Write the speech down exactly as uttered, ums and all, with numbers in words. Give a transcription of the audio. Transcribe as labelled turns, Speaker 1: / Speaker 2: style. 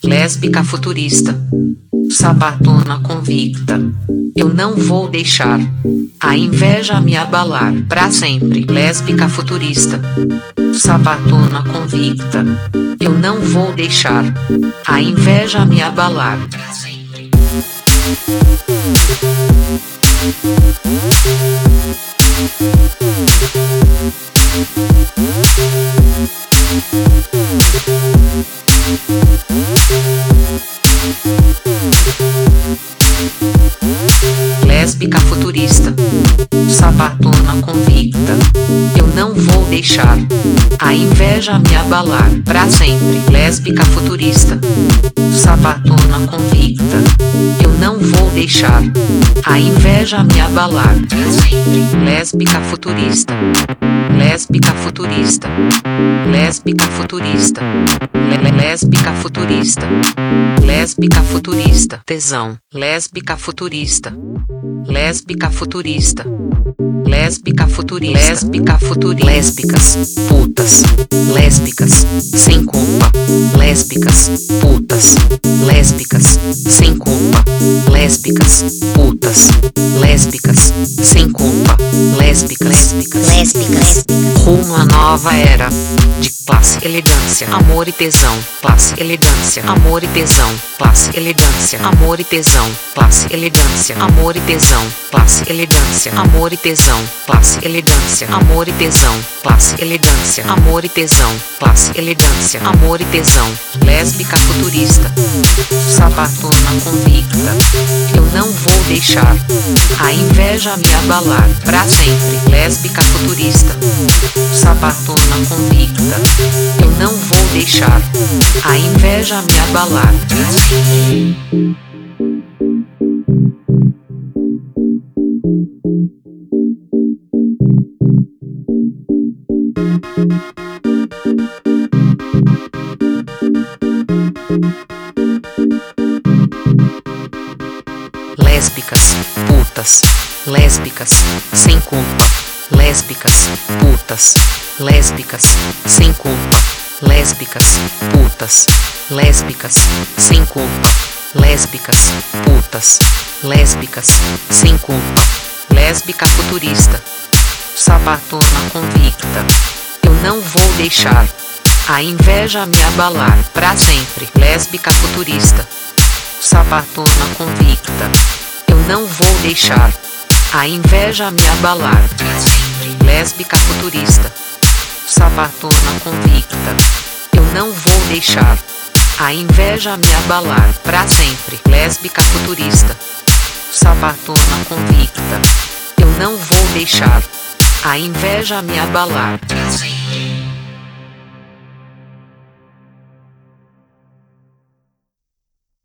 Speaker 1: lésbica futurista, sabatona convicta. Eu não vou deixar a inveja me abalar pra sempre. Lésbica futurista, sabatona convicta. Eu não vou deixar a inveja me abalar pra sempre. Lésbica futurista, sabatona convicta. Eu não vou deixar a inveja me abalar pra sempre. Lésbica futurista, sabatona convicta. Eu não vou deixar a inveja me abalar pra sempre. Lésbica futurista, lésbica futurista, lésbica futurista, lésbica futurista, lésbica futurista, tesão, lésbica futurista, lésbica futurista, lésbica futurista, lésbica futurista, lésbicas, putas, lésbicas, sem culpa, lésbicas, putas, lésbicas, sem culpa, lésbicas, putas, lésbicas, sem culpa, lésbicas, lésbicas, lésbicas, rumo à nova era de classe, elegância, amor e tesão, classe, elegância, amor e tesão, classe, elegância, amor e tesão, classe, elegância, amor e tesão, classe, elegância, amor e tesão, classe, elegância, amor e tesão, classe, elegância, amor e tesão, classe, elegância, amor e tesão, lésbica futurista, sabatona convicta. Eu não vou deixar a inveja me abalar pra sempre. Lésbica futurista, sabatona convicta. Eu não vou deixar a inveja me abalar pra sempre. Lésbicas, putas, lésbicas, sem culpa, lésbicas, putas, lésbicas, sem culpa, lésbicas, putas, lésbicas, sem culpa, lésbicas, putas, lésbicas, sem culpa, lésbica futurista, sabatona convicta. Eu não vou deixar a inveja me abalar pra sempre. Lésbica futurista, sabatona convicta. Eu não vou deixar a inveja me abalar pra sempre. Lésbica futurista, sabatona convicta. Eu não vou deixar a inveja me abalar pra sempre. Lésbica futurista, sabatona convicta. Eu não vou deixar a inveja me abalar pra sempre.